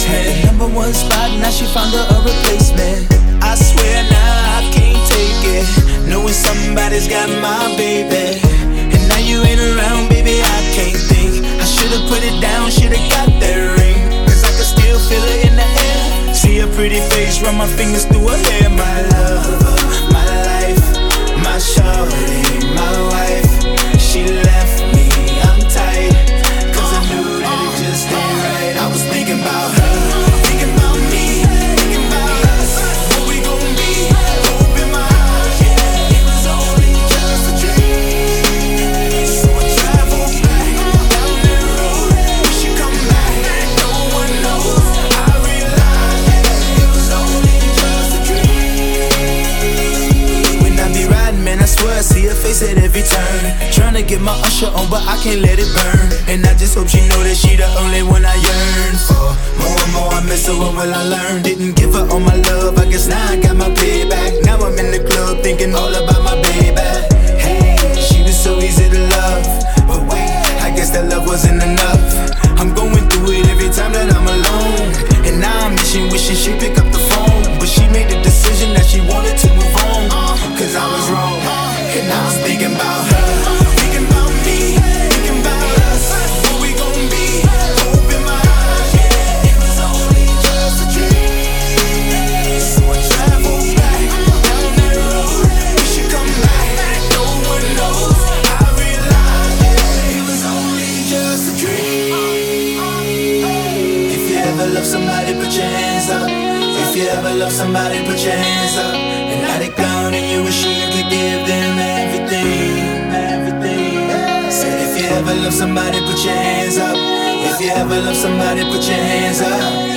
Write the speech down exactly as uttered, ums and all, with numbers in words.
Had the number one spot, now she found her a replacement. I swear now I can't take it, knowing somebody's got my baby. And now you ain't around, baby, I can't think. I should've put it down, should've got that ring, cause I can still feel it in the air. See her pretty face, run my fingers through her hair. My lover, my life, my shorty, my wife. She left me, I'm tight, cause I knew that it just ain't right. I was thinking about her, thinking about me, thinking about us, what we gon' be. Hope in my eyes, yeah, it was only just a dream. So I travel back down that road, wish you come back, no one knows. I realized, yeah, it was only just a dream. When I be riding, man, I swear I see her face at every turn. Tryna get my usher on, but I can't let it burn. And I just hope she know that she the only one I yearn for. More and more I miss her, what will I learn? Didn't give her all my love, I guess now I got my payback. Now I'm in the club thinking all about my baby. Hey, she was so easy to love, but wait, I guess that love wasn't enough. I'm going through it every time that I'm alone, and now I'm wishing, wishing she'd pick up the phone. But she made the decision that she wanted to move on, cause I was wrong. And I was thinking about her, thinking about me, thinking about us, what we gon' be. Hope in my eyes, yeah, it was only just a dream. So I travel back down that road, we should come back, no one knows. I realized, yeah, it was only just a dream. If you ever love somebody, put your hands up. If you ever love somebody, put your hands up. And now they gone and you wish you could give them everything, everything. Said if you ever love somebody, put your hands up. If you ever love somebody, put your hands up.